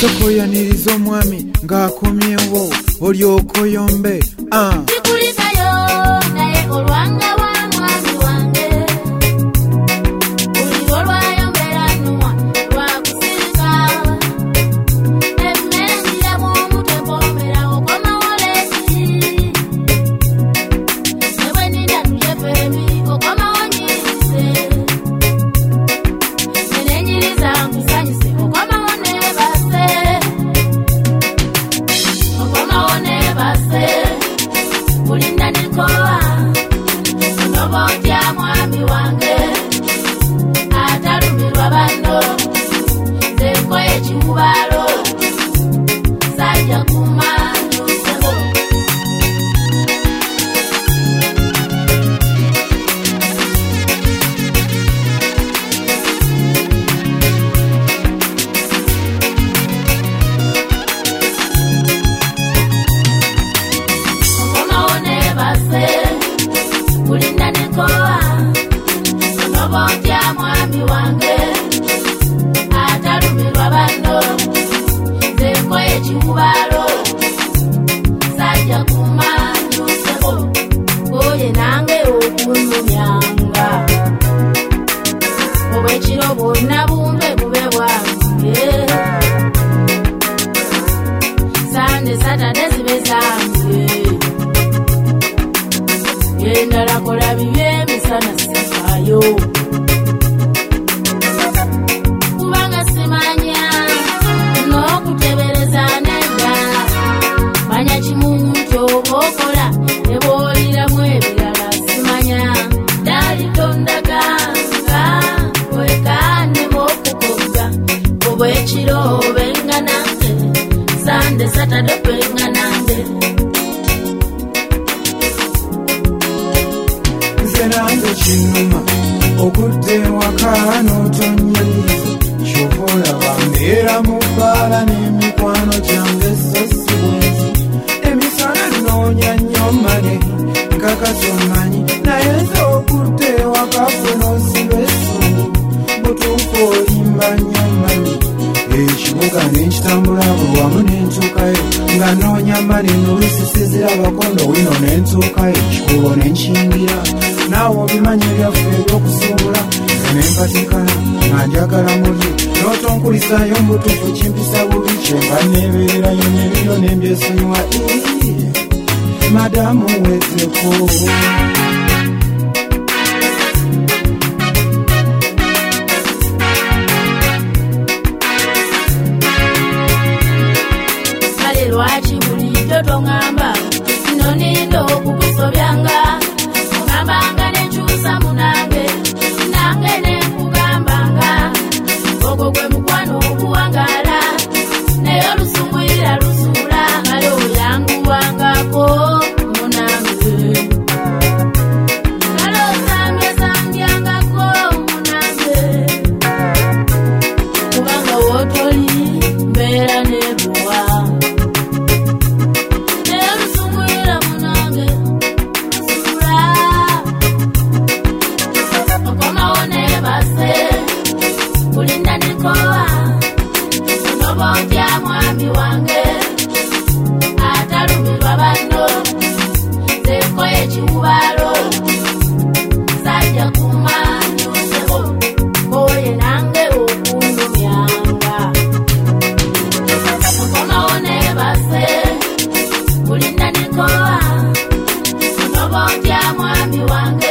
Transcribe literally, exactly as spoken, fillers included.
tokoyaniriza omwami ng'akomyewo olyoka oyombe. Kikulizayo naye olwanga wa mwami wange uliro lwayombera nnuma lwakusirika emmere njiramu omutepomera okomawo leeti ne bwe nina tujefeemi okomawo nyirise ne nenyiriza nkusanyise okomawo neebase okomawo neebase kulinda nikoa unobotya mwami wange atalumirwa bano zenkoye kiwubalo sajja kumanyusebo kulinda nikoa unobotya mwami wange atalumirwa bano zenkoye kiwubalo sajja kumanyusebo oye nange okunumyanga obwekiro bwonna bumbe bube bwange sande satade zibe zange endala kola bibe misana sifayo kubanga simanya n'okutebereza nedda manya kimu nti oba okola ne bw'oliramu ebirala simanya dali tondaganga wekandemu okukoga obwekiro benga nange sande satade benga nange nange kinuma okudde waka n'otonyaliza kyobola bambeera mu bbaala n'emikwano gyange so si bwenzi emisana noonya nnyo mane nkakasa omanyi naye nze okudde waka gwe n'osiba essumu butuufu olimba nnyo manyi ekibuga n'ekitambula buli wamu n'entuukayo nga noonya mane n'olusisizira abakondo wino n'entuukayo ekikubo n'enkingira naawe obimanyi ebyaffe ebyokusuubula enempatikana nga njagala muli n'otonkulisaayo mbutuufu kimpisa bubi kyenga neebererayo nebiro nembyesonyiwa madamu wezeko kale lwaki bulijjo tongamba nonindo okukusobyanga ogambanga nenkyusa munange nange nenkugambanga ogwo gwe mukwano oguwangala naye olusumwira lusuula kale oyanguwangako munange kale osangesangyangako munange kubanga wotoli mbeera nebuwa naye olusumwira munange kulinda nikoa unobotya mwami wange atalumirwa bano zenkoye kiwubalo sajja kumanyusebo oye nange okunumyanga okomawo nebase kulinda nikoa unobotya mwami wange